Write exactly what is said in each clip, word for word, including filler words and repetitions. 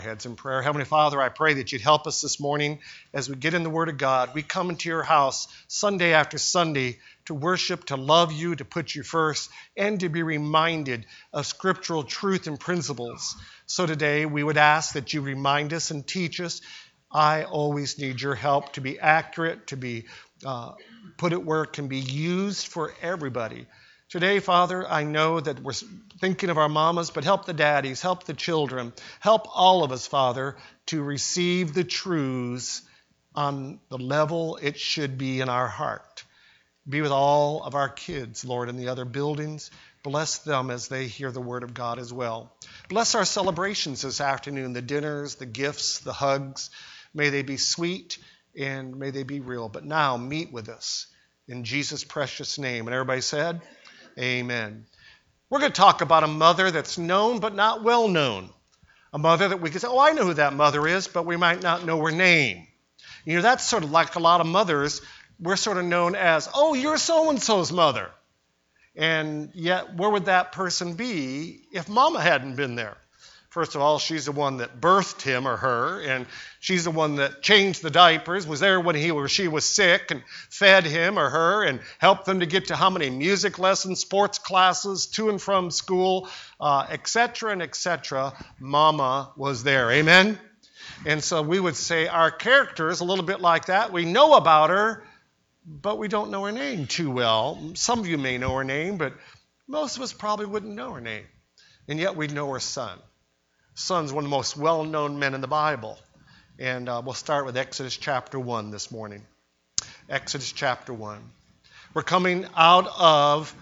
Heads in prayer. Heavenly Father, I pray that you'd help us this morning as we get in the Word of God. We come into your house Sunday after Sunday to worship, to love you, to put you first, and to be reminded of scriptural truth and principles. So today we would ask that you remind us and teach us. I always need your help to be accurate, to be uh, put it where it can be used for everybody. Today, Father, I know that we're thinking of our mamas, but help the daddies, help the children, help all of us, Father, to receive the truths on the level it should be in our heart. Be with all of our kids, Lord, in the other buildings. Bless them as they hear the word of God as well. Bless our celebrations this afternoon, the dinners, the gifts, the hugs. May they be sweet and may they be real. But now meet with us in Jesus' precious name. And everybody said, amen. We're going to talk about a mother that's known but not well known. A mother that we can say, oh, I know who that mother is, but we might not know her name. You know, that's sort of like a lot of mothers. We're sort of known as, oh, you're so-and-so's mother. And yet, where would that person be if Mama hadn't been there? First of all, she's the one that birthed him or her, and she's the one that changed the diapers, was there when he or she was sick, and fed him or her, and helped them to get to how many music lessons, sports classes, to and from school, uh, et cetera, and et cetera. Mama was there. Amen? And so we would say our character is a little bit like that. We know about her, but we don't know her name too well. Some of you may know her name, but most of us probably wouldn't know her name. And yet we know her son. Son's one of the most well-known men in the Bible. And uh, we'll start with Exodus chapter one this morning. Exodus chapter one. We're coming out of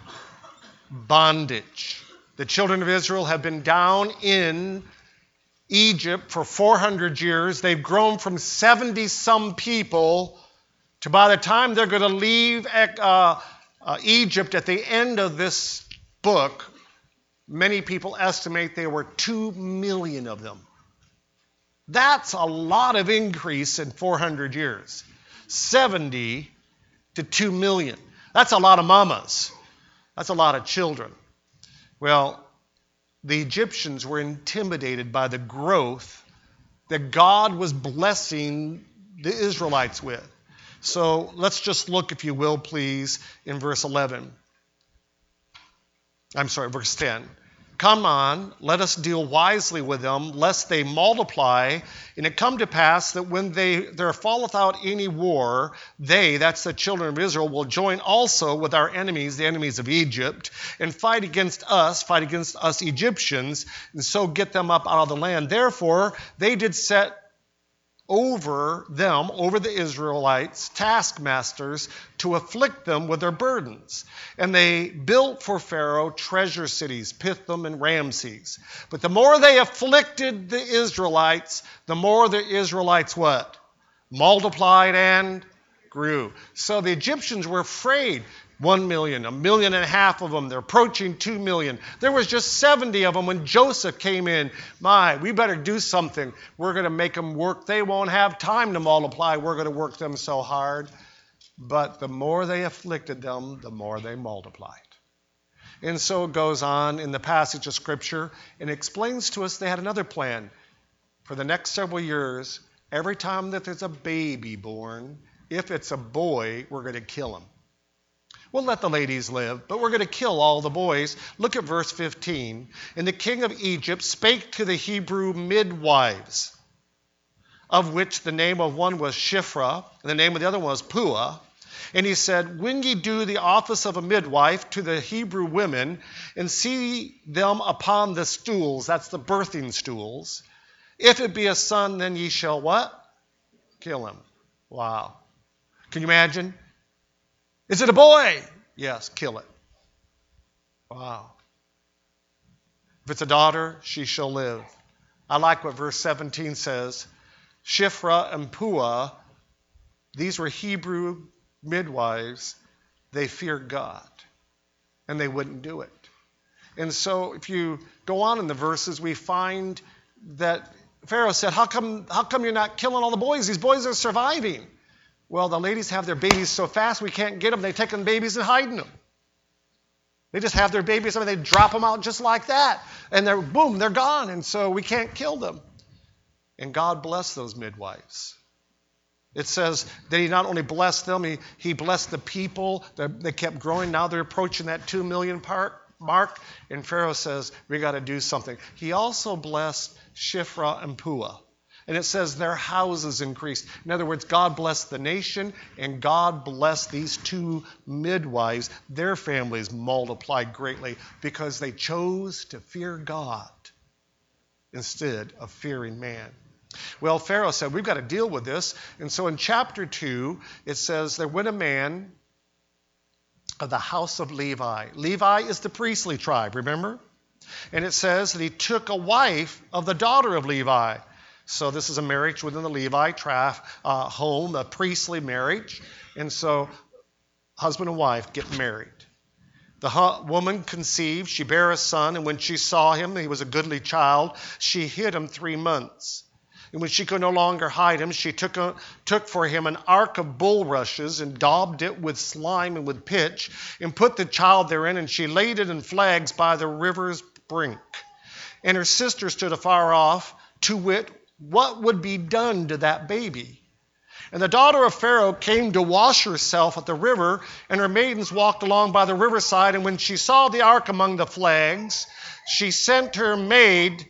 bondage. The children of Israel have been down in Egypt for four hundred years. They've grown from seventy-some people to by the time they're going to leave uh, uh, Egypt at the end of this book, many people estimate there were two million of them. That's a lot of increase in four hundred years. seventy to two million. That's a lot of mamas. That's a lot of children. Well, the Egyptians were intimidated by the growth that God was blessing the Israelites with. So let's just look, if you will, please, in verse eleven. I'm sorry, verse ten. Come on, let us deal wisely with them, lest they multiply. And it come to pass that when they there falleth out any war, they, that's the children of Israel, will join also with our enemies, the enemies of Egypt, and fight against us, fight against us Egyptians, and so get them up out of the land. Therefore, they did set over them, over the Israelites, taskmasters, to afflict them with their burdens. And they built for Pharaoh treasure cities, Pithom and Ramses. But the more they afflicted the Israelites, the more the Israelites what? Multiplied and grew. So the Egyptians were afraid. One million, a million and a half of them. They're approaching two million. There was just seventy of them when Joseph came in. My, we better do something. We're going to make them work. They won't have time to multiply. We're going to work them so hard. But the more they afflicted them, the more they multiplied. And so it goes on in the passage of Scripture and explains to us they had another plan. For the next several years, every time that there's a baby born, if it's a boy, we're going to kill him. We'll let the ladies live, but we're going to kill all the boys. Look at verse fifteen. And the king of Egypt spake to the Hebrew midwives, of which the name of one was Shiphrah, and the name of the other one was Puah. And he said, when ye do the office of a midwife to the Hebrew women, and see them upon the stools, that's the birthing stools, if it be a son, then ye shall what? Kill him. Wow. Can you imagine? Is it a boy? Yes, kill it. Wow. If it's a daughter, she shall live. I like what verse seventeen says. Shiphrah and Puah, these were Hebrew midwives. They feared God, and they wouldn't do it. And so if you go on in the verses, we find that Pharaoh said, how come, how come you're not killing all the boys? These boys are surviving. Well, the ladies have their babies so fast we can't get them. They take them babies and hiding them. They just have their babies, I mean, they drop them out just like that. And they're, boom, they're gone. And so we can't kill them. And God blessed those midwives. It says that he not only blessed them, he, he blessed the people. They kept growing. Now they're approaching that two million part mark. And Pharaoh says, we got to do something. He also blessed Shiphrah and Puah. And it says their houses increased. In other words, God blessed the nation, and God blessed these two midwives. Their families multiplied greatly because they chose to fear God instead of fearing man. Well, Pharaoh said, we've got to deal with this. And so in chapter two, it says, there went a man of the house of Levi. Levi is the priestly tribe, remember? And it says that he took a wife of the daughter of Levi. So this is a marriage within the Levi tribe uh, home, a priestly marriage. And so husband and wife get married. The hu- woman conceived, she bare a son, and when she saw him, he was a goodly child, she hid him three months. And when she could no longer hide him, she took, a, took for him an ark of bulrushes and daubed it with slime and with pitch, and put the child therein, and she laid it in flags by the river's brink. And her sister stood afar off, to wit, what would be done to that baby? And the daughter of Pharaoh came to wash herself at the river, and her maidens walked along by the riverside. And when she saw the ark among the flags, she sent her maid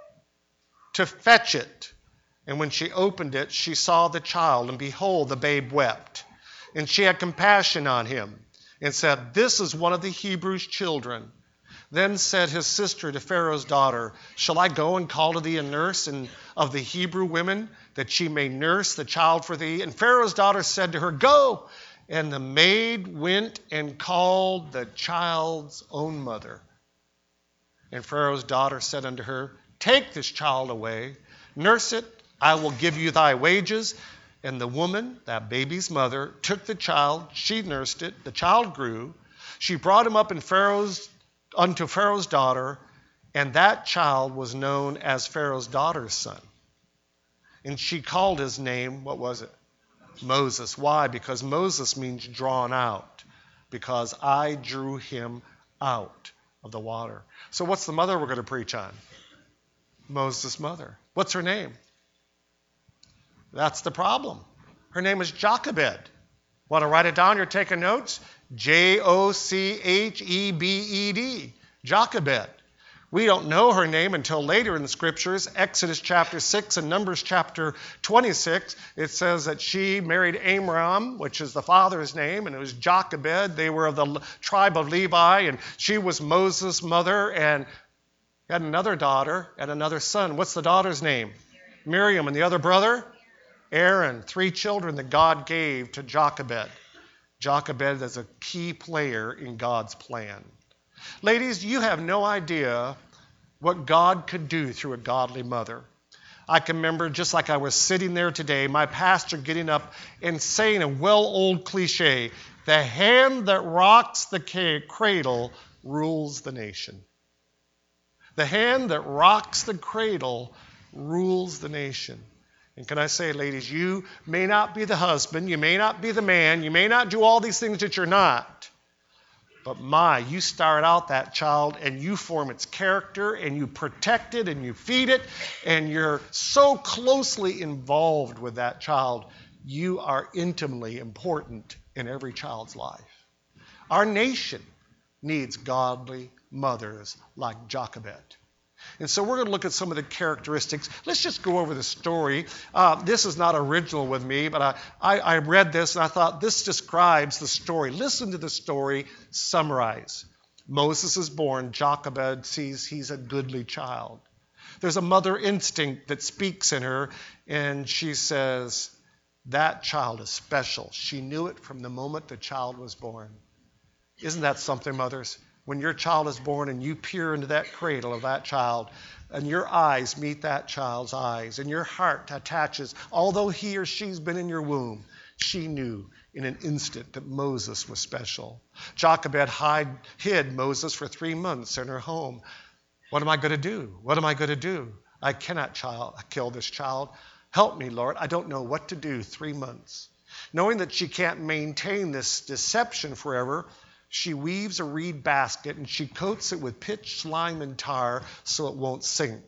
to fetch it. And when she opened it, she saw the child, and behold, the babe wept. And she had compassion on him, and said, this is one of the Hebrews' children. Then said his sister to Pharaoh's daughter, shall I go and call to thee a nurse and of the Hebrew women, that she may nurse the child for thee? And Pharaoh's daughter said to her, go. And the maid went and called the child's own mother. And Pharaoh's daughter said unto her, take this child away, nurse it, I will give you thy wages. And the woman, that baby's mother, took the child, she nursed it, the child grew. She brought him up in Pharaoh's unto Pharaoh's daughter, and that child was known as Pharaoh's daughter's son. And she called his name, what was it? Moses. Why? Because Moses means drawn out. Because I drew him out of the water. So what's the mother we're going to preach on? Moses' mother. What's her name? That's the problem. Her name is Jochebed. Want to write it down? You're taking notes? J O C H E B E D. Jochebed. We don't know her name until later in the scriptures. Exodus chapter six and Numbers chapter twenty-six. It says that she married Amram, which is the father's name, and it was Jochebed. They were of the tribe of Levi, and she was Moses' mother, and had another daughter and another son. What's the daughter's name? Miriam. And the other brother? Aaron. Three children that God gave to Jochebed. Jochebed is a key player in God's plan. Ladies, you have no idea what God could do through a godly mother. I can remember, just like I was sitting there today, my pastor getting up and saying a well-old cliche, the hand that rocks the cradle rules the nation. The hand that rocks the cradle rules the nation. And can I say, ladies, you may not be the husband, you may not be the man, you may not do all these things that you're not. But my, you start out that child and you form its character and you protect it and you feed it and you're so closely involved with that child, you are intimately important in every child's life. Our nation needs godly mothers like Jochebed. And so we're going to look at some of the characteristics. Let's just go over the story. Uh, this is not original with me, but I, I, I read this and I thought this describes the story. Listen to the story, summarize. Moses is born. Jochebed sees he's a goodly child. There's a mother instinct that speaks in her, and she says, that child is special. She knew it from the moment the child was born. Isn't that something, mothers? When your child is born and you peer into that cradle of that child and your eyes meet that child's eyes and your heart attaches, although he or she's been in your womb, she knew in an instant that Moses was special. Jochebed hide, hid Moses for three months in her home. What am I going to do? What am I going to do? I cannot child, kill this child. Help me, Lord. I don't know what to do. Three months. Knowing that she can't maintain this deception forever, she weaves a reed basket and she coats it with pitch, slime, and tar so it won't sink.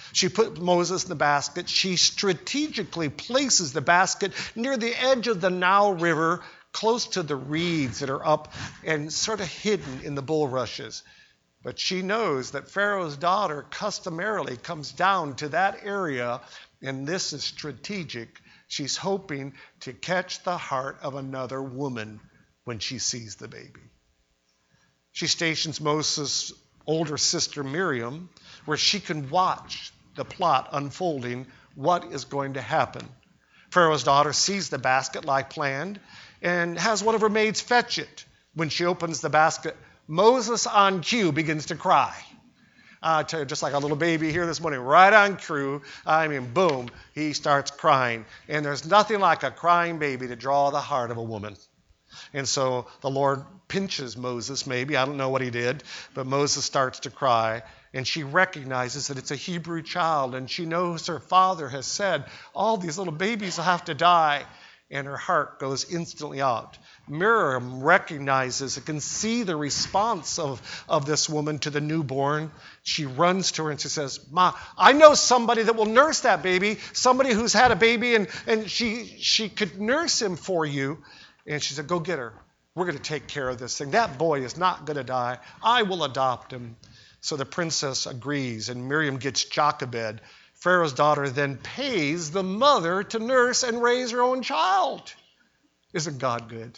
She put Moses in the basket. She strategically places the basket near the edge of the Nile River, close to the reeds that are up and sort of hidden in the bulrushes. But she knows that Pharaoh's daughter customarily comes down to that area, and this is strategic. She's hoping to catch the heart of another woman when she sees the baby. She stations Moses' older sister Miriam, where she can watch the plot unfolding, what is going to happen. Pharaoh's daughter sees the basket like planned and has one of her maids fetch it. When she opens the basket, Moses on cue begins to cry. I tell you, just like a little baby here this morning, right on cue, I mean, boom, he starts crying. And there's nothing like a crying baby to draw the heart of a woman. And so the Lord pinches Moses, maybe, I don't know what he did, but Moses starts to cry. And she recognizes that it's a Hebrew child, and she knows her father has said, all these little babies will have to die. And her heart goes instantly out. Miriam recognizes and can see the response of, of this woman to the newborn. She runs to her and she says, Ma, I know somebody that will nurse that baby, somebody who's had a baby, and, and she, she could nurse him for you. And she said, go get her. We're going to take care of this thing. That boy is not going to die. I will adopt him. So the princess agrees, and Miriam gets Jochebed. Pharaoh's daughter then pays the mother to nurse and raise her own child. Isn't God good?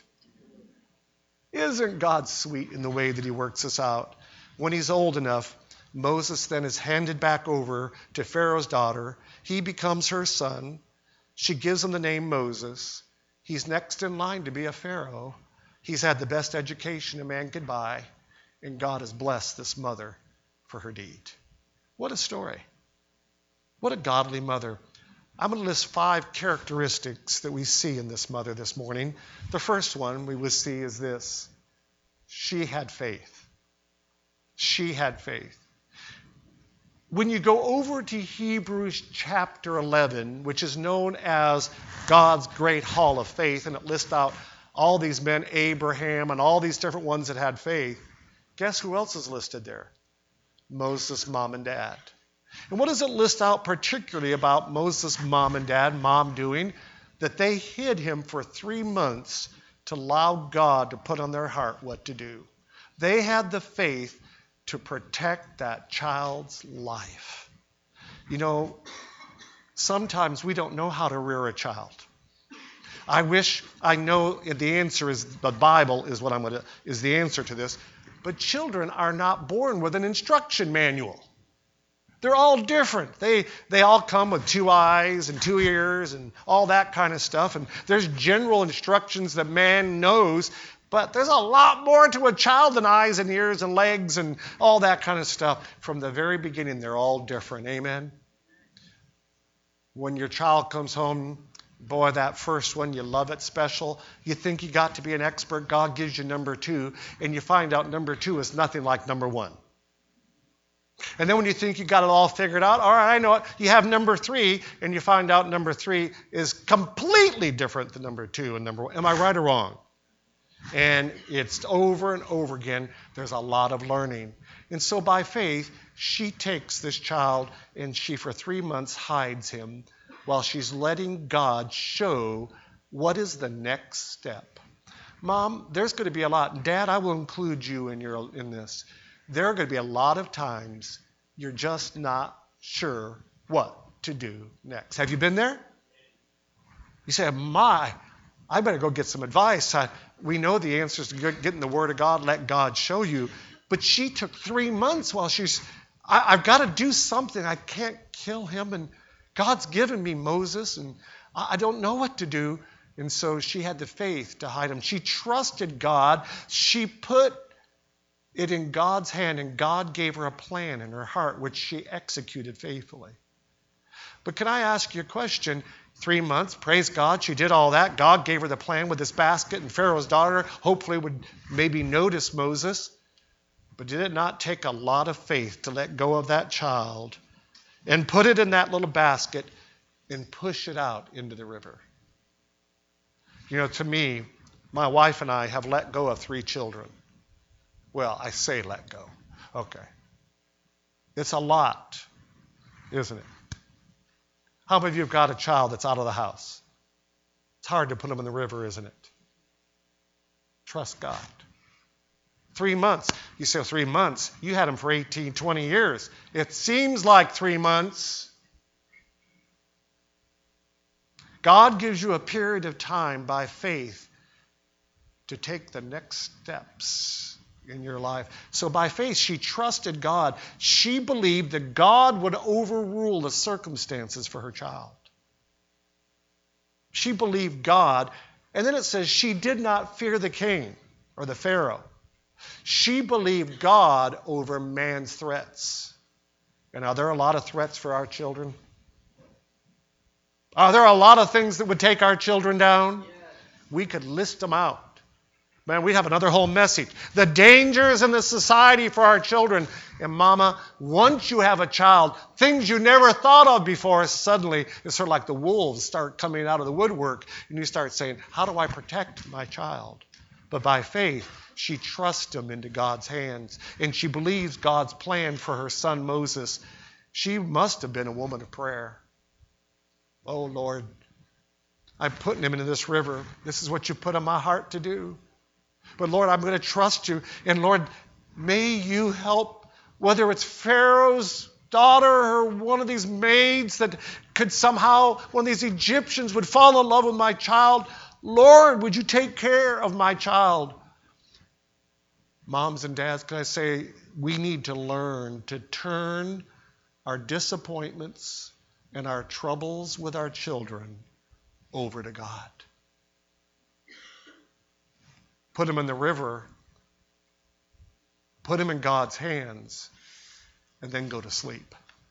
Isn't God sweet in the way that he works this out? When he's old enough, Moses then is handed back over to Pharaoh's daughter. He becomes her son. She gives him the name Moses. He's next in line to be a Pharaoh. He's had the best education a man could buy, and God has blessed this mother for her deed. What a story. What a godly mother. I'm going to list five characteristics that we see in this mother this morning. The first one we will see is this. She had faith. She had faith. When you go over to Hebrews chapter eleven, which is known as God's great hall of faith, and it lists out all these men, Abraham and all these different ones that had faith, guess who else is listed there? Moses' mom and dad. And what does it list out particularly about Moses' mom and dad, mom doing? That they hid him for three months to allow God to put on their heart what to do. They had the faith to protect that child's life. You know, sometimes we don't know how to rear a child. I wish I know the answer is the Bible is what I'm going to is the answer to this. But children are not born with an instruction manual. They're all different. They they all come with two eyes and two ears and all that kind of stuff. And there's general instructions that man knows, but there's a lot more to a child than eyes and ears and legs and all that kind of stuff. From the very beginning, they're all different. Amen? When your child comes home, boy, that first one, you love it special. You think you got to be an expert. God gives you number two, and you find out number two is nothing like number one. And then when you think you got it all figured out, all right, I know it, you have number three, and you find out number three is completely different than number two and number one. Am I right or wrong? And it's over and over again. There's a lot of learning. And so by faith, she takes this child, and she for three months hides him while she's letting God show what is the next step. Mom, there's going to be a lot. Dad, I will include you in your in this. There are going to be a lot of times you're just not sure what to do next. Have you been there? You say, my, I better go get some advice. I, we know the answers to get in the Word of God. Let God show you. But she took three months while she's, I, I've got to do something. I can't kill him. And God's given me Moses, and I, I don't know what to do. And so she had the faith to hide him. She trusted God. She put it in God's hand, and God gave her a plan in her heart, which she executed faithfully. But can I ask you a question? Three months, praise God, she did all that. God gave her the plan with this basket, and Pharaoh's daughter hopefully would maybe notice Moses. But did it not take a lot of faith to let go of that child and put it in that little basket and push it out into the river? You know, to me, my wife and I have let go of three children. Well, I say let go. Okay. It's a lot. isn't it? How many of you have got a child that's out of the house? It's hard to put them in the river, isn't it? Trust God. Three months. You say three months. You had them for eighteen, twenty years. It seems like three months. God gives you a period of time by faith to take the next steps in your life. So by faith, she trusted God. She believed that God would overrule the circumstances for her child. She believed God. And then it says she did not fear the king or the Pharaoh. She believed God over man's threats. And are there a lot of threats for our children? Are there a lot of things that would take our children down? Yes. We could list them out. Man, we have another whole message. The dangers in the society for our children. And mama, once you have a child, things you never thought of before, suddenly it's sort of like the wolves start coming out of the woodwork. And you start saying, how do I protect my child? But by faith, she trusts him into God's hands. And she believes God's plan for her son Moses. She must have been a woman of prayer. Oh, Lord, I'm putting him into this river. This is what you put on my heart to do. But, Lord, I'm going to trust you. And, Lord, may you help, whether it's Pharaoh's daughter or one of these maids that could somehow, one of these Egyptians would fall in love with my child. Lord, would you take care of my child? Moms and dads, can I say, we need to learn to turn our disappointments and our troubles with our children over to God. Put them in the river, put them in God's hands, and then go to sleep.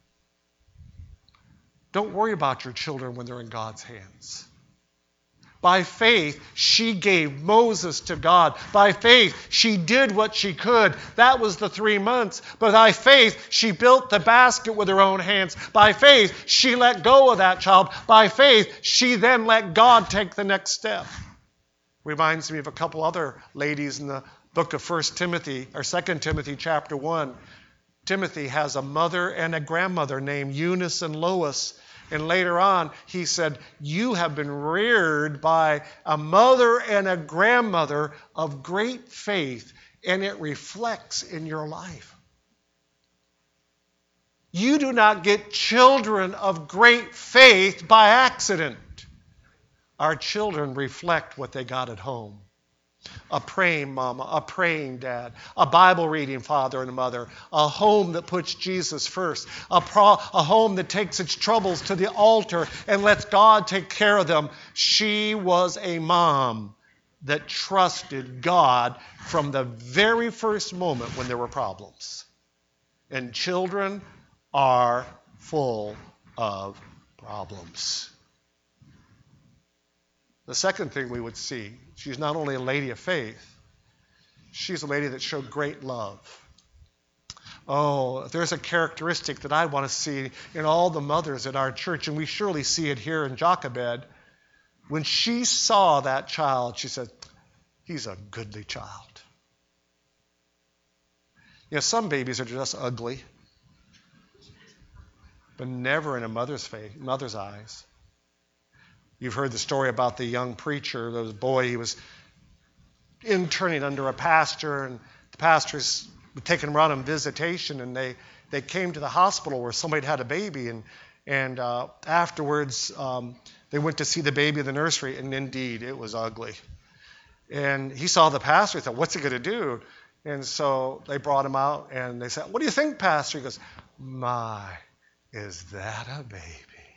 Don't worry about your children when they're in God's hands. By faith, she gave Moses to God. By faith, she did what she could. That was the three months. But by faith, she built the basket with her own hands. By faith, she let go of that child. By faith, she then let God take the next step. Reminds me of a couple other ladies in the book of First Timothy, or Second Timothy chapter one. Timothy has a mother and a grandmother named Eunice and Lois. And later on, he said, you have been reared by a mother and a grandmother of great faith, and it reflects in your life. You do not get children of great faith by accident. Our children reflect what they got at home. A praying mama, a praying dad, a Bible-reading father and mother, a home that puts Jesus first, a, pro, a home that takes its troubles to the altar and lets God take care of them. She was a mom that trusted God from the very first moment when there were problems. And children are full of problems. The second thing we would see, she's not only a lady of faith, she's a lady that showed great love. Oh, if there's a characteristic that I want to see in all the mothers at our church, and we surely see it here in Jochebed, when she saw that child, she said, he's a goodly child. You know, some babies are just ugly, but never in a mother's face, mother's eyes. You've heard the story about the young preacher, the boy, he was interning under a pastor, and the pastor's taking him around on visitation, and they, they came to the hospital where somebody had a baby, and, and uh, afterwards um, they went to see the baby in the nursery, and indeed, it was ugly. And he saw the pastor, he thought, what's he going to do? And so they brought him out, and they said, what do you think, Pastor? He goes, my, is that a baby?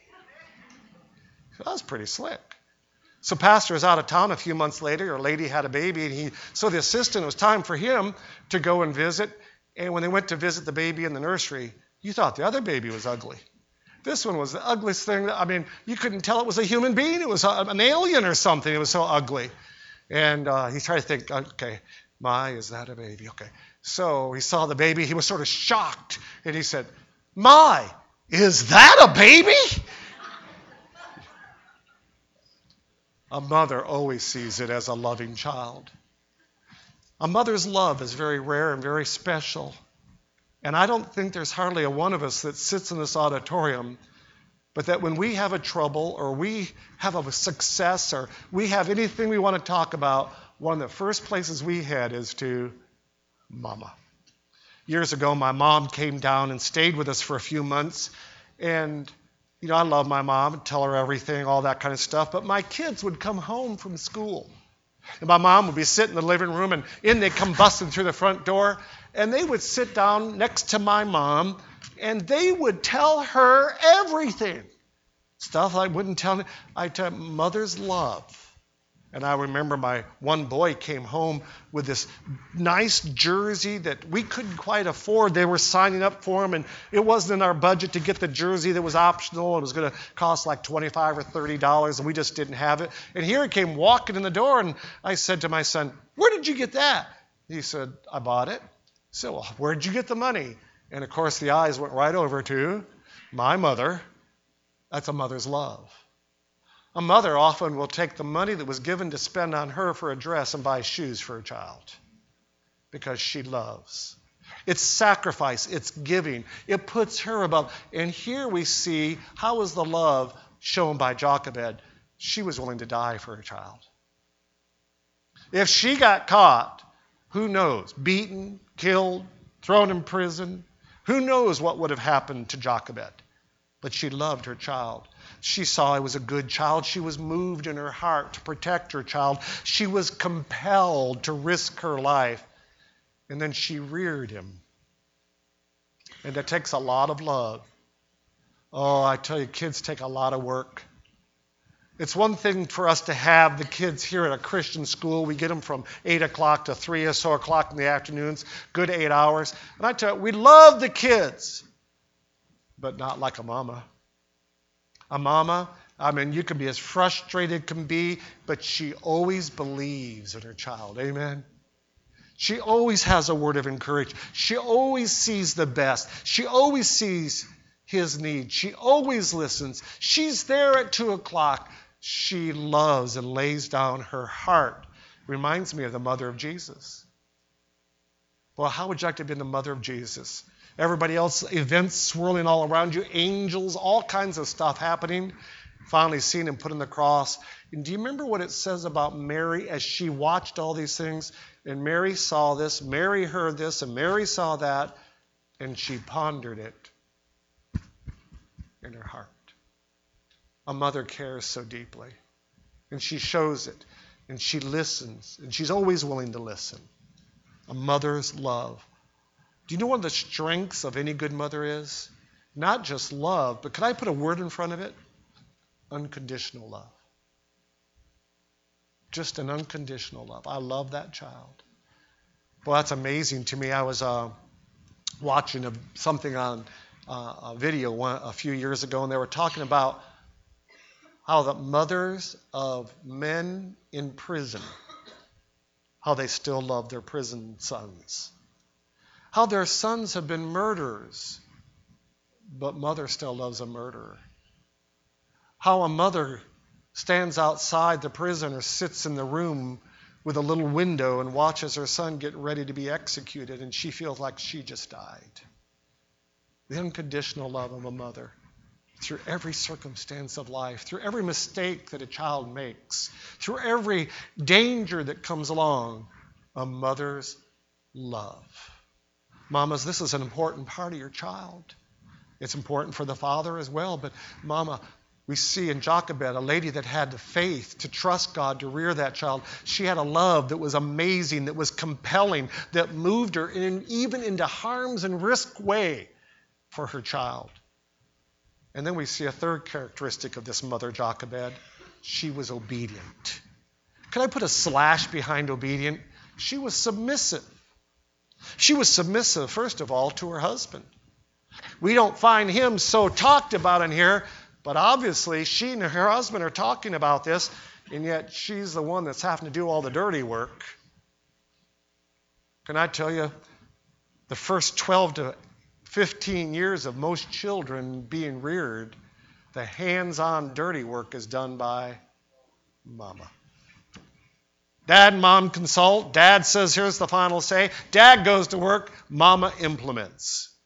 That was pretty slick. So pastor was out of town a few months later. A lady had a baby, and he so the assistant, it was time for him to go and visit. And when they went to visit the baby in the nursery, you thought the other baby was ugly. This one was the ugliest thing. I mean, you couldn't tell it was a human being. It was a, an alien or something. It was so ugly. And uh, he tried to think, okay, my, is that a baby? Okay. So he saw the baby. He was sort of shocked. And he said, my, is that a baby? A mother always sees it as a loving child. A mother's love is very rare and very special. And I don't think there's hardly a one of us that sits in this auditorium, but that when we have a trouble or we have a success or we have anything we want to talk about, one of the first places we head is to Mama. Years ago, my mom came down and stayed with us for a few months. And, you know, I love my mom and tell her everything, all that kind of stuff. But my kids would come home from school. And my mom would be sitting in the living room, and in they'd come busting through the front door. And they would sit down next to my mom, and they would tell her everything. Stuff I wouldn't tell me. I tell mother's love. And I remember my one boy came home with this nice jersey that we couldn't quite afford. They were signing up for him, and it wasn't in our budget to get the jersey that was optional. It was going to cost like twenty-five dollars or thirty dollars, and we just didn't have it. And here he came walking in the door, and I said to my son, "Where did you get that?" He said, "I bought it." I said, "Well, where did you get the money?" And, of course, the eyes went right over to my mother. That's a mother's love. A mother often will take the money that was given to spend on her for a dress and buy shoes for her child because she loves. It's sacrifice. It's giving. It puts her above. And here we see how is the love shown by Jochebed. She was willing to die for her child. If she got caught, who knows? Beaten, killed, thrown in prison. Who knows what would have happened to Jochebed? But she loved her child. She saw he was a good child. She was moved in her heart to protect her child. She was compelled to risk her life. And then she reared him. And it takes a lot of love. Oh, I tell you, kids take a lot of work. It's one thing for us to have the kids here at a Christian school. We get them from eight o'clock to three or so o'clock in the afternoons, good eight hours. And I tell you, we love the kids, but not like a mama. A mama, I mean, you can be as frustrated can be, but she always believes in her child. Amen? She always has a word of encouragement. She always sees the best. She always sees his need. She always listens. She's there at two o'clock. She loves and lays down her heart. Reminds me of the mother of Jesus. Well, how would you like to be the mother of Jesus? Everybody else, events swirling all around you, angels, all kinds of stuff happening. Finally seen him put on the cross. And do you remember what it says about Mary as she watched all these things? And Mary saw this, Mary heard this, and Mary saw that, and she pondered it in her heart. A mother cares so deeply, and she shows it, and she listens, and she's always willing to listen. A mother's love. Do you know what the strengths of any good mother is? Not just love, but could I put a word in front of it? Unconditional love. Just an unconditional love. I love that child. Well, that's amazing to me. I was uh, watching a, something on uh, a video one, a few years ago, and they were talking about how the mothers of men in prison, how they still love their prison sons. How their sons have been murderers, but mother still loves a murderer. How a mother stands outside the prison or sits in the room with a little window and watches her son get ready to be executed, and she feels like she just died. The unconditional love of a mother through every circumstance of life, through every mistake that a child makes, through every danger that comes along, a mother's love. Mamas, this is an important part of your child. It's important for the father as well, but Mama, we see in Jochebed a lady that had the faith to trust God to rear that child. She had a love that was amazing, that was compelling, that moved her in, even into harm's and risk way for her child. And then we see a third characteristic of this mother, Jochebed. She was obedient. Could I put a slash behind obedient? She was submissive. She was submissive, first of all, to her husband. We don't find him so talked about in here, but obviously she and her husband are talking about this, and yet she's the one that's having to do all the dirty work. Can I tell you, the first twelve to fifteen years of most children being reared, the hands-on dirty work is done by Mama. Dad and Mom consult. Dad says, here's the final say. Dad goes to work. Mama implements.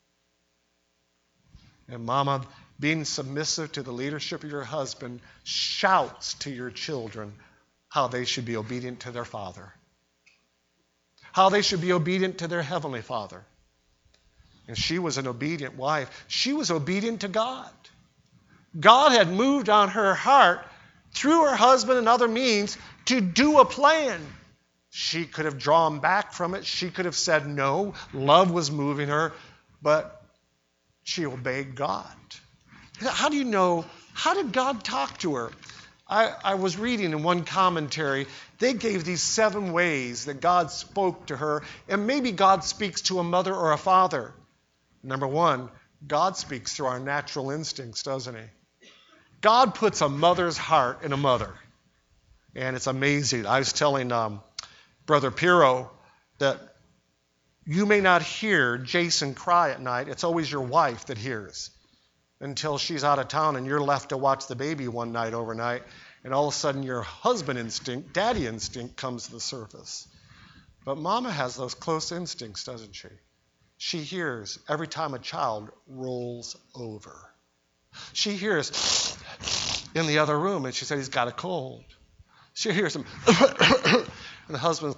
And mama, being submissive to the leadership of your husband, shouts to your children how they should be obedient to their father, how they should be obedient to their heavenly Father. And she was an obedient wife. She was obedient to God. God had moved on her heart through her husband and other means to do a plan. She could have drawn back from it. She could have said no. Love was moving her, but she obeyed God. How do you know? How did God talk to her? I, I was reading in one commentary, they gave these seven ways that God spoke to her, and maybe God speaks to a mother or a father. Number one, God speaks through our natural instincts, doesn't he? God puts a mother's heart in a mother, and it's amazing. I was telling um, Brother Piro that you may not hear Jason cry at night. It's always your wife that hears, until she's out of town and you're left to watch the baby one night overnight, and all of a sudden your husband instinct, daddy instinct comes to the surface. But mama has those close instincts, doesn't she? She hears every time a child rolls over. She hears in the other room, and she said he's got a cold. She hears him, and the husband,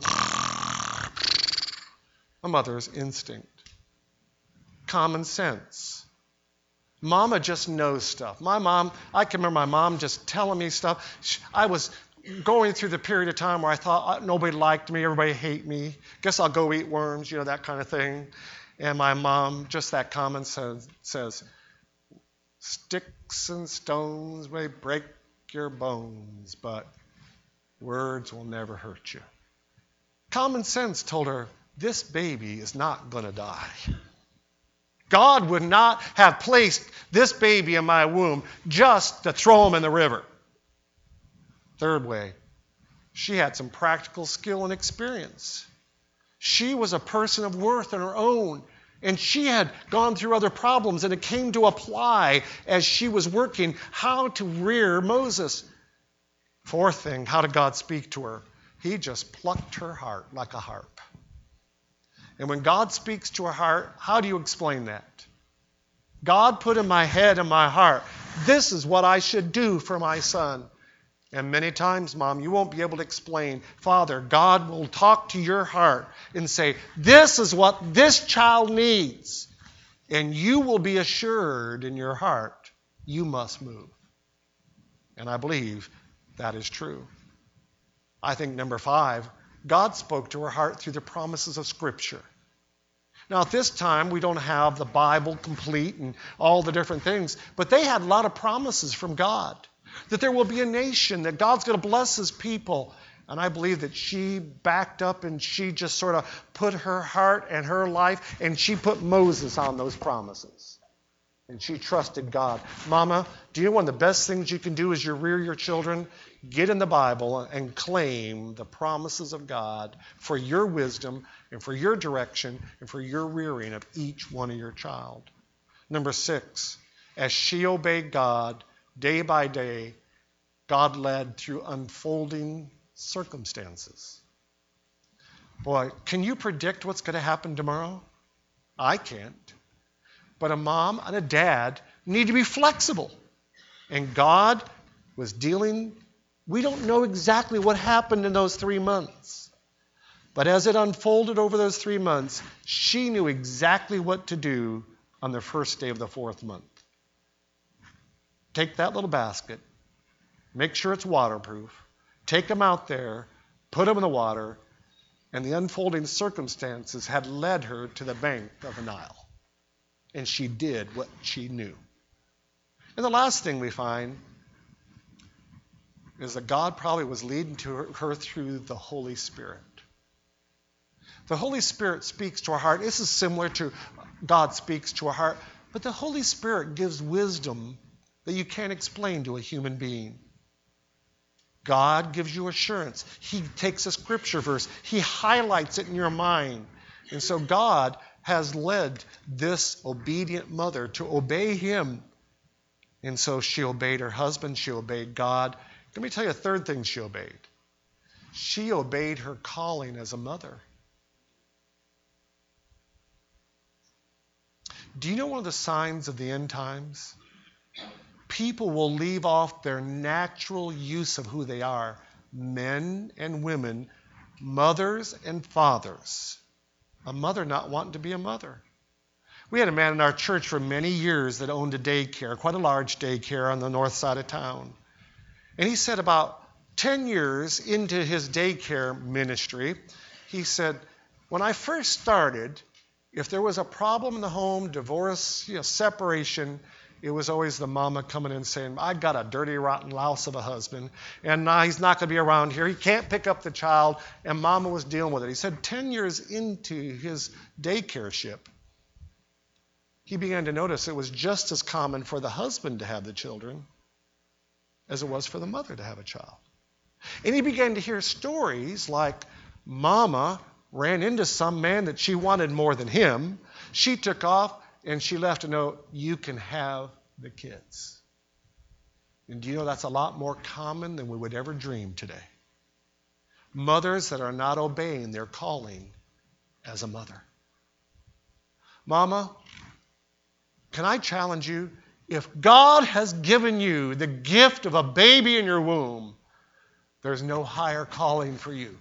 a mother's instinct. Common sense. Mama just knows stuff. My mom, I can remember my mom just telling me stuff. She, I was going through the period of time where I thought nobody liked me, everybody hated me. Guess I'll go eat worms, you know, that kind of thing. And my mom, just that common sense, says, sticks and stones may break your bones, but words will never hurt you. Common sense told her, this baby is not going to die. God would not have placed this baby in my womb just to throw him in the river. Third way, she had some practical skill and experience. She was a person of worth on her own, and she had gone through other problems, and it came to apply as she was working how to rear Moses. Fourth thing, how did God speak to her? He just plucked her heart like a harp. And when God speaks to her heart, how do you explain that? God put in my head and my heart, this is what I should do for my son. And many times, Mom, you won't be able to explain. Father, God will talk to your heart and say, this is what this child needs. And you will be assured in your heart, you must move. And I believe that is true. I think number five, God spoke to her heart through the promises of Scripture. Now, at this time, we don't have the Bible complete and all the different things, but they had a lot of promises from God that there will be a nation, that God's going to bless his people. And I believe that she backed up and she just sort of put her heart and her life, and she put Moses on those promises. And she trusted God. Mama, do you know one of the best things you can do as you rear your children? Get in the Bible and claim the promises of God for your wisdom and for your direction and for your rearing of each one of your child. Number six, as she obeyed God day by day, God led through unfolding circumstances. Boy, can you predict what's going to happen tomorrow? I can't. But a mom and a dad need to be flexible. And God was dealing, we don't know exactly what happened in those three months. But as it unfolded over those three months, she knew exactly what to do on the first day of the fourth month. Take that little basket, make sure it's waterproof, take them out there, put them in the water, and the unfolding circumstances had led her to the bank of the Nile. And she did what she knew. And the last thing we find is that God probably was leading to her, her through the Holy Spirit. The Holy Spirit speaks to our heart. This is similar to God speaks to our heart. But the Holy Spirit gives wisdom that you can't explain to a human being. God gives you assurance. He takes a scripture verse. He highlights it in your mind. And so God has led this obedient mother to obey him. And so she obeyed her husband. She obeyed God. Let me tell you a third thing she obeyed. She obeyed her calling as a mother. Do you know one of the signs of the end times? People will leave off their natural use of who they are, men and women, mothers and fathers. A mother not wanting to be a mother. We had a man in our church for many years that owned a daycare, quite a large daycare on the north side of town. And he said about ten years into his daycare ministry, he said, when I first started, if there was a problem in the home, divorce, you know, separation, it was always the mama coming in saying, I got a dirty, rotten louse of a husband, and now he's not going to be around here. He can't pick up the child, and mama was dealing with it. He said ten years into his daycare ship, he began to notice it was just as common for the husband to have the children as it was for the mother to have a child. And he began to hear stories like mama ran into some man that she wanted more than him. She took off and she left a note, you can have the kids. And do you know that's a lot more common than we would ever dream today? Mothers that are not obeying their calling as a mother. Mama, can I challenge you? If God has given you the gift of a baby in your womb, there's no higher calling for you.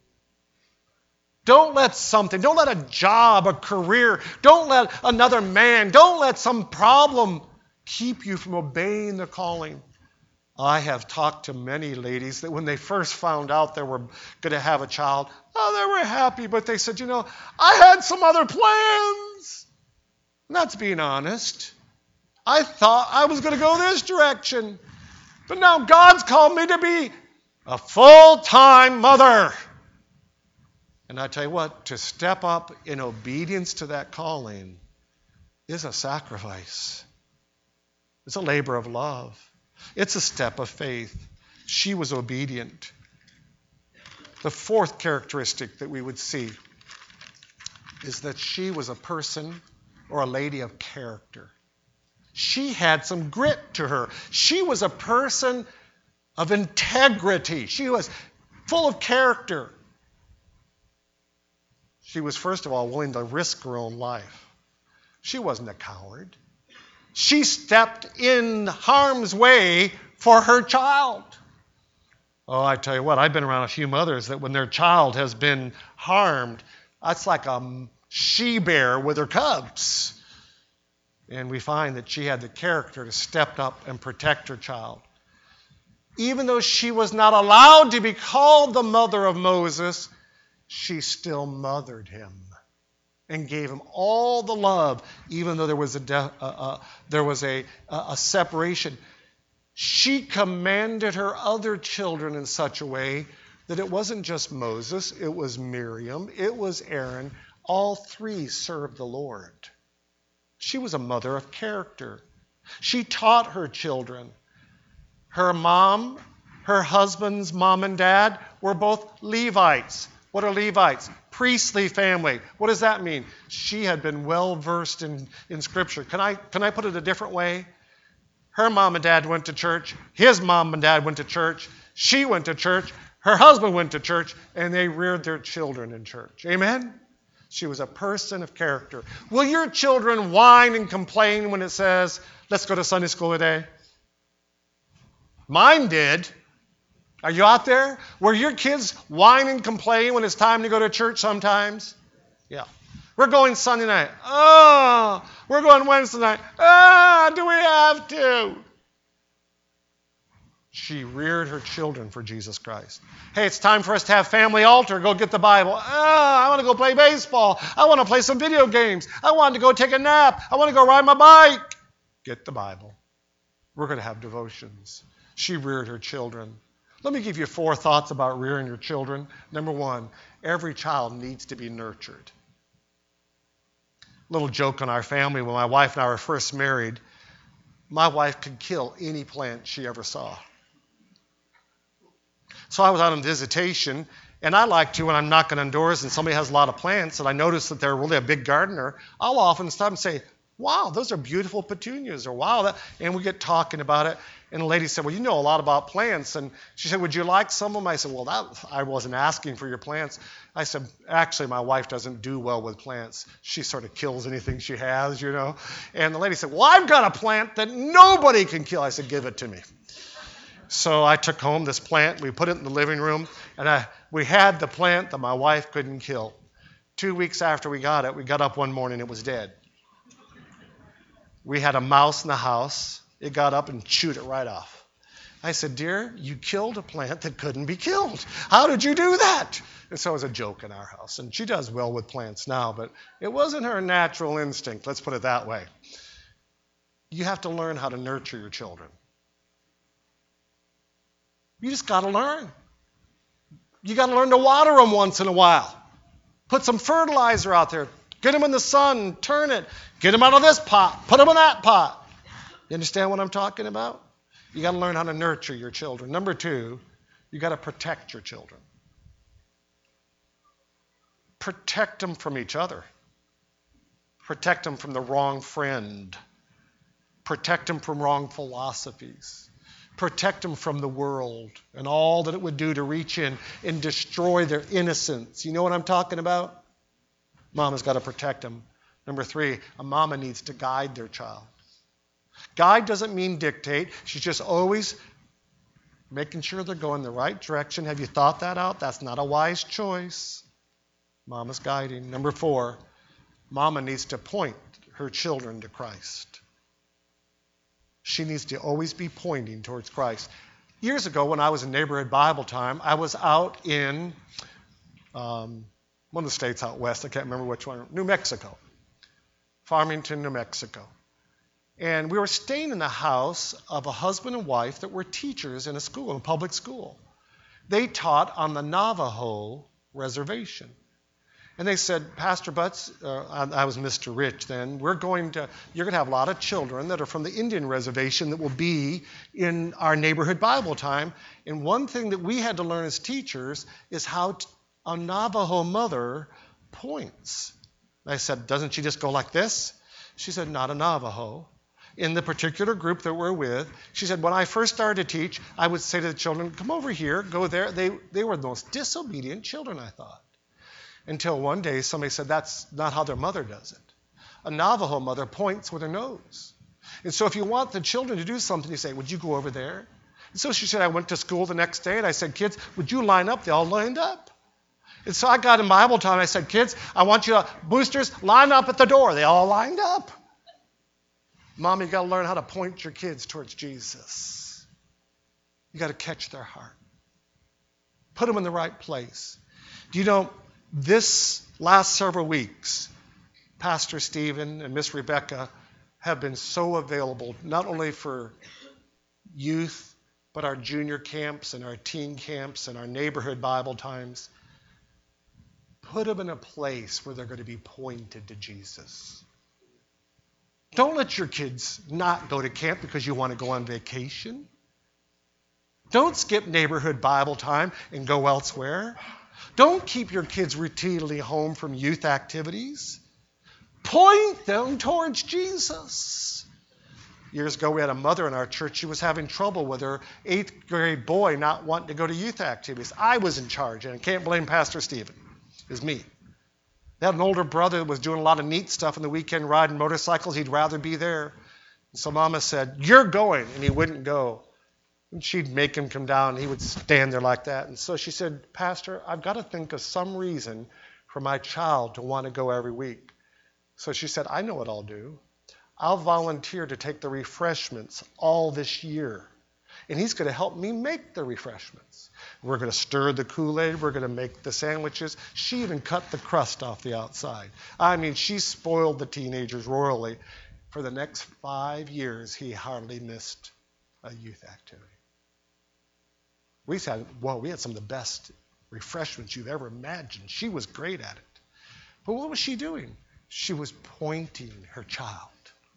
Don't let something, don't let a job, a career, don't let another man, don't let some problem keep you from obeying the calling. I have talked to many ladies that when they first found out they were going to have a child, oh, they were happy, but they said, you know, I had some other plans. And that's being honest. I thought I was going to go this direction, but now God's called me to be a full-time mother. And I tell you what, to step up in obedience to that calling is a sacrifice. It's a labor of love. It's a step of faith. She was obedient. The fourth characteristic that we would see is that she was a person or a lady of character. She had some grit to her. She was a person of integrity. She was full of character. She was, first of all, willing to risk her own life. She wasn't a coward. She stepped in harm's way for her child. Oh, I tell you what, I've been around a few mothers that when their child has been harmed, that's like a she-bear with her cubs. And we find that she had the character to step up and protect her child. Even though she was not allowed to be called the mother of Moses, she still mothered him and gave him all the love, even though there was a de- uh, uh, there was a, uh, a separation. She commanded her other children in such a way that it wasn't just Moses, it was Miriam, it was Aaron. All three served the Lord. She was a mother of character. She taught her children. Her mom, her husband's mom and dad were both Levites. What are Levites? Priestly family. What does that mean? She had been well versed in, in Scripture. Can I, can I put it a different way? Her mom and dad went to church. His mom and dad went to church. She went to church. Her husband went to church. And they reared their children in church. Amen? She was a person of character. Will your children whine and complain when it says, let's go to Sunday school today? Mine did. Are you out there? Were your kids whine and complain when it's time to go to church sometimes? Yeah. We're going Sunday night. Oh, we're going Wednesday night. Ah, do we have to? She reared her children for Jesus Christ. Hey, it's time for us to have family altar. Go get the Bible. Ah, I want to go play baseball. I want to play some video games. I want to go take a nap. I want to go ride my bike. Get the Bible. We're going to have devotions. She reared her children. Let me give you four thoughts about rearing your children. Number one, every child needs to be nurtured. Little joke on our family, when my wife and I were first married, my wife could kill any plant she ever saw. So I was out on visitation, and I like to, when I'm knocking on doors and somebody has a lot of plants, and I notice that they're really a big gardener, I'll often stop and say, Wow, those are beautiful petunias. Or wow, that, and we get talking about it. And the lady said, well, you know a lot about plants. And she said, would you like some of them? I said, well, that, I wasn't asking for your plants. I said, actually, my wife doesn't do well with plants. She sort of kills anything she has, you know. And the lady said, well, I've got a plant that nobody can kill. I said, give it to me. So I took home this plant. We put it in the living room. And I, we had the plant that my wife couldn't kill. Two weeks after we got it, we got up one morning, it was dead. We had a mouse in the house. It got up and chewed it right off. I said, dear, you killed a plant that couldn't be killed. How did you do that? And so it was a joke in our house. And she does well with plants now, but it wasn't her natural instinct. Let's put it that way. You have to learn how to nurture your children. You just got to learn. You got to learn to water them once in a while. Put some fertilizer out there. Get them in the sun, turn it. Get them out of this pot, put them in that pot. You understand what I'm talking about? You got to learn how to nurture your children. Number two, you got to protect your children. Protect them from each other. Protect them from the wrong friend. Protect them from wrong philosophies. Protect them from the world and all that it would do to reach in and destroy their innocence. You know what I'm talking about? Mama's got to protect them. Number three, a mama needs to guide their child. Guide doesn't mean dictate. She's just always making sure they're going the right direction. Have you thought that out? That's not a wise choice. Mama's guiding. Number four, mama needs to point her children to Christ. She needs to always be pointing towards Christ. Years ago, when I was in neighborhood Bible time, I was out in um, one of the states out west. I can't remember which one. New Mexico. Farmington, New Mexico. And we were staying in the house of a husband and wife that were teachers in a school, in a public school. They taught on the Navajo reservation. And they said, Pastor Butts, uh, I, I was Mister Rich then, we're going to, you're going to have a lot of children that are from the Indian reservation that will be in our neighborhood Bible time. And one thing that we had to learn as teachers is how t- a Navajo mother points. And I said, doesn't she just go like this? She said, not a Navajo. In the particular group that we're with, she said, when I first started to teach, I would say to the children, come over here, go there. They, they were the most disobedient children, I thought. Until one day somebody said that's not how their mother does it. A Navajo mother points with her nose. And so if you want the children to do something, you say, would you go over there? And so she said, I went to school the next day and I said, kids, would you line up? They all lined up. And so I got in Bible time and I said, kids, I want you to, boosters, line up at the door. They all lined up. Mom, you got to learn how to point your kids towards Jesus. You got to catch their heart. Put them in the right place. Do you know, this last several weeks, Pastor Stephen and Miss Rebecca have been so available, not only for youth, but our junior camps and our teen camps and our neighborhood Bible times. Put them in a place where they're going to be pointed to Jesus. Don't let your kids not go to camp because you want to go on vacation. Don't skip neighborhood Bible time and go elsewhere. Don't keep your kids routinely home from youth activities. Point them towards Jesus. Years ago, we had a mother in our church. She was having trouble with her eighth grade boy not wanting to go to youth activities. I was in charge, and I can't blame Pastor Stephen. It was me. They had an older brother that was doing a lot of neat stuff on the weekend, riding motorcycles. He'd rather be there. So Mama said, you're going, and he wouldn't go. And she'd make him come down, and he would stand there like that. And so she said, Pastor, I've got to think of some reason for my child to want to go every week. So she said, I know what I'll do. I'll volunteer to take the refreshments all this year. And he's going to help me make the refreshments. We're going to stir the Kool-Aid. We're going to make the sandwiches. She even cut the crust off the outside. I mean, she spoiled the teenagers royally. For the next five years, he hardly missed a youth activity. We had, well, we had some of the best refreshments you've ever imagined. She was great at it. But what was she doing? She was pointing her child.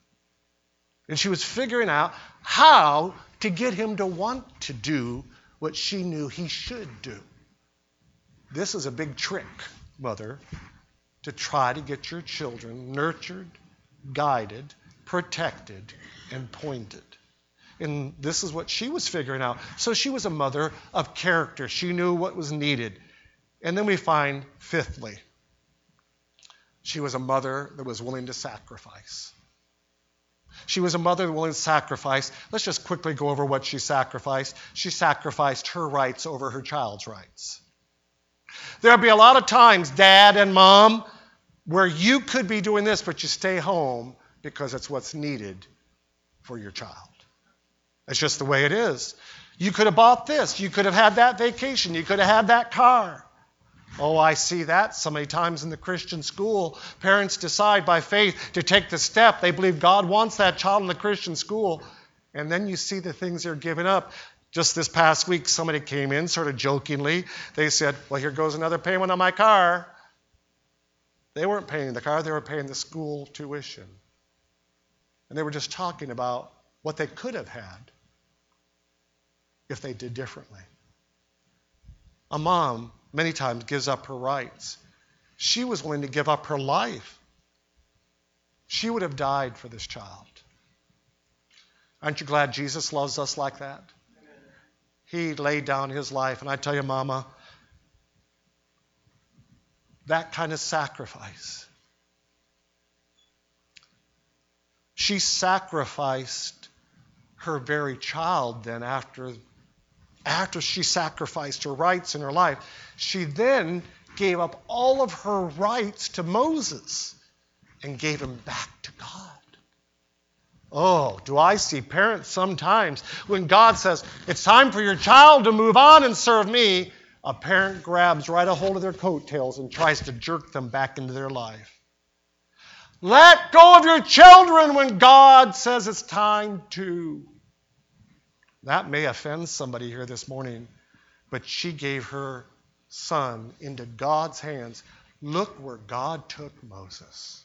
And she was figuring out how to get him to want to do what she knew he should do. This is a big trick, mother, to try to get your children nurtured, guided, protected, and pointed. And this is what she was figuring out. So she was a mother of character. She knew what was needed. And then we find, fifthly, she was a mother that was willing to sacrifice. She was a mother willing to sacrifice. Let's just quickly go over what she sacrificed. She sacrificed her rights over her child's rights. There'll be a lot of times, Dad and Mom, where you could be doing this, but you stay home because it's what's needed for your child. That's just the way it is. You could have bought this. You could have had that vacation. You could have had that car. Oh, I see that so many times in the Christian school. Parents decide by faith to take the step. They believe God wants that child in the Christian school. And then you see the things they're giving up. Just this past week, somebody came in sort of jokingly. They said, well, here goes another payment on my car. They weren't paying the car. They were paying the school tuition. And they were just talking about what they could have had if they did differently. A mom many times gives up her rights. She was willing to give up her life. She would have died for this child. Aren't you glad Jesus loves us like that? He laid down his life. And I tell you, Mama, that kind of sacrifice. She sacrificed her very child then after After she sacrificed her rights in her life. She then gave up all of her rights to Moses and gave him back to God. Oh, do I see parents sometimes when God says, it's time for your child to move on and serve me, a parent grabs right a hold of their coattails and tries to jerk them back into their life. Let go of your children when God says it's time to. That may offend somebody here this morning, but she gave her son into God's hands. Look where God took Moses.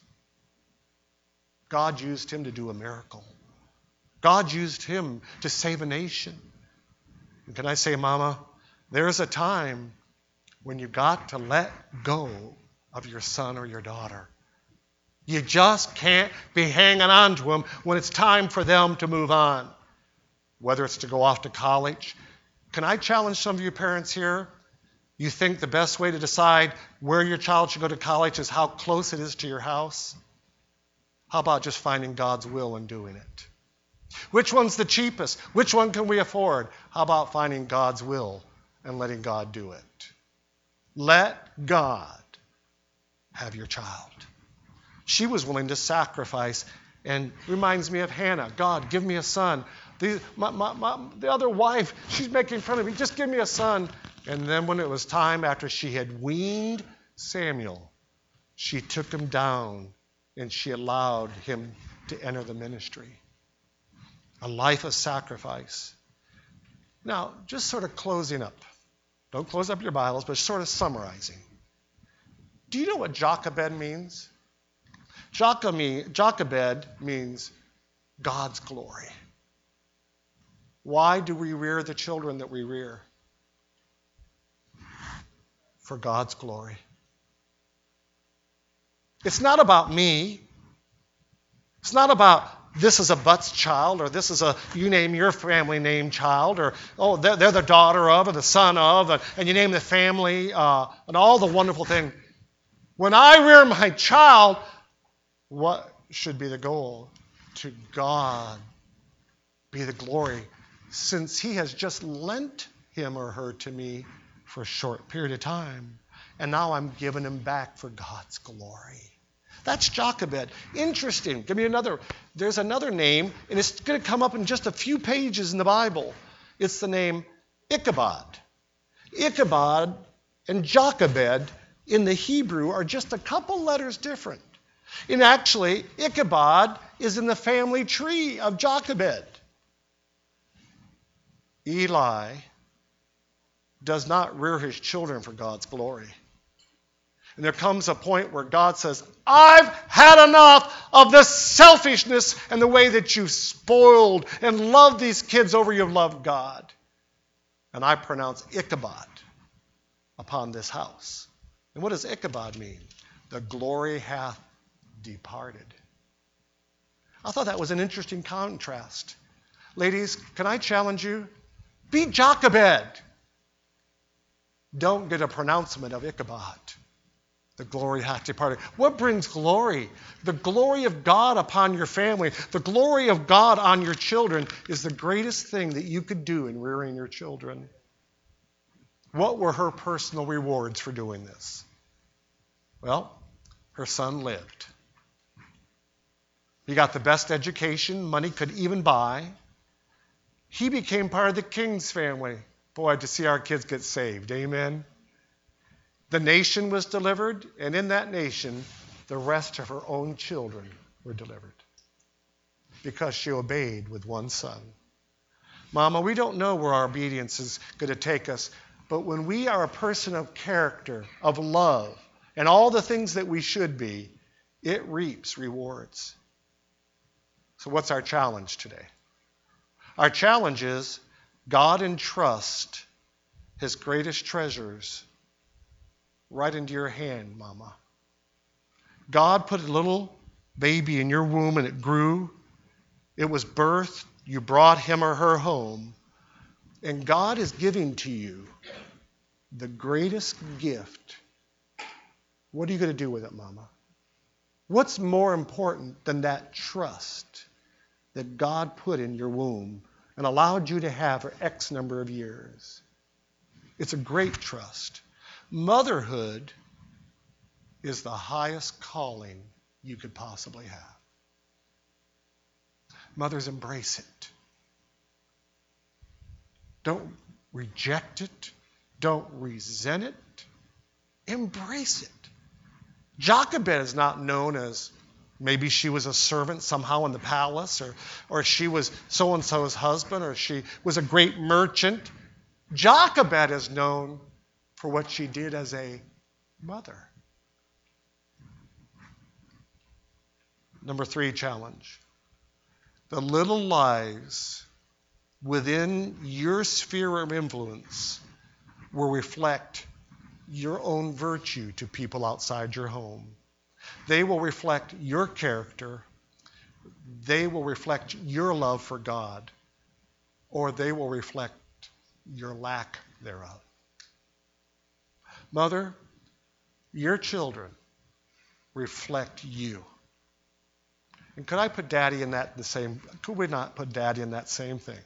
God used him to do a miracle. God used him to save a nation. And can I say, Mama, there's a time when you got to let go of your son or your daughter. You just can't be hanging on to them when it's time for them to move on. Whether it's to go off to college. Can I challenge some of you parents here? You think the best way to decide where your child should go to college is how close it is to your house? How about just finding God's will and doing it? Which one's the cheapest? Which one can we afford? How about finding God's will and letting God do it? Let God have your child. She was willing to sacrifice, and reminds me of Hannah. God, give me a son. The, my, my, my, the other wife, she's making fun of me. Just give me a son. And then when it was time, after she had weaned Samuel, she took him down and she allowed him to enter the ministry. A life of sacrifice. Now, just sort of closing up. Don't close up your Bibles, but sort of summarizing. Do you know what Jochebed means? Jochebed means God's glory. Why do we rear the children that we rear? For God's glory. It's not about me. It's not about this is a Butts child, or this is a, you name your family name child, or, oh, they're, they're the daughter of, or the son of, and, and you name the family, uh, and all the wonderful things. When I rear my child, what should be the goal? To God be the glory, since he has just lent him or her to me for a short period of time, and now I'm giving him back for God's glory. That's Jochebed. Interesting. Give me another. There's another name, and it's going to come up in just a few pages in the Bible. It's the name Ichabod. Ichabod and Jochebed in the Hebrew are just a couple letters different. And actually, Ichabod is in the family tree of Jochebed. Eli does not rear his children for God's glory. And there comes a point where God says, I've had enough of the selfishness and the way that you've spoiled and loved these kids over you've loved God. And I pronounce Ichabod upon this house. And what does Ichabod mean? The glory hath departed. I thought that was an interesting contrast. Ladies, can I challenge you? Be Jochebed. Don't get a pronouncement of Ichabod. The glory hath departed. What brings glory? The glory of God upon your family, the glory of God on your children is the greatest thing that you could do in rearing your children. What were her personal rewards for doing this? Well, her son lived. He got the best education money could even buy. He became part of the king's family. Boy, to see our kids get saved. Amen. The nation was delivered, and in that nation, the rest of her own children were delivered because she obeyed with one son. Mama, we don't know where our obedience is going to take us, but when we are a person of character, of love, and all the things that we should be, it reaps rewards. So what's our challenge today? Our challenge is God entrusts his greatest treasures right into your hand, Mama. God put a little baby in your womb and it grew. It was birthed. You brought him or her home. And God is giving to you the greatest gift. What are you going to do with it, Mama? What's more important than that trust that God put in your womb and allowed you to have for X number of years? It's a great trust. Motherhood is the highest calling you could possibly have. Mothers, embrace it. Don't reject it. Don't resent it. Embrace it. Jochebed is not known as maybe she was a servant somehow in the palace, or, or she was so-and-so's husband, or she was a great merchant. Jochebed is known for what she did as a mother. Number three challenge. The little lives within your sphere of influence will reflect your own virtue to people outside your home. They will reflect your character. They will reflect your love for God, or they will reflect your lack thereof. Mother, your children reflect you. And could I put Daddy in that the same, could we not put Daddy in that same thing?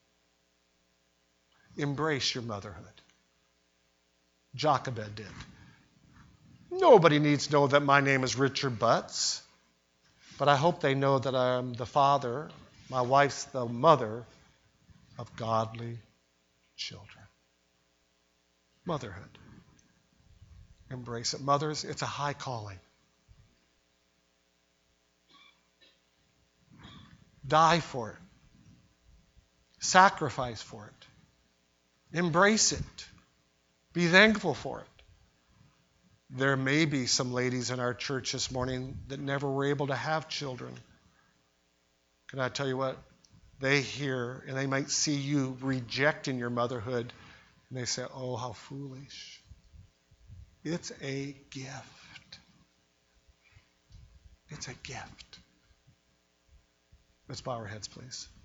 Embrace your motherhood. Jochebed did. Nobody needs to know that my name is Richard Butts, but I hope they know that I'm the father, my wife's the mother of godly children. Motherhood. Embrace it. Mothers, it's a high calling. Die for it. Sacrifice for it. Embrace it. Be thankful for it. There may be some ladies in our church this morning that never were able to have children. Can I tell you what? They hear and they might see you rejecting your motherhood, and they say, oh, how foolish. It's a gift. It's a gift. Let's bow our heads, please.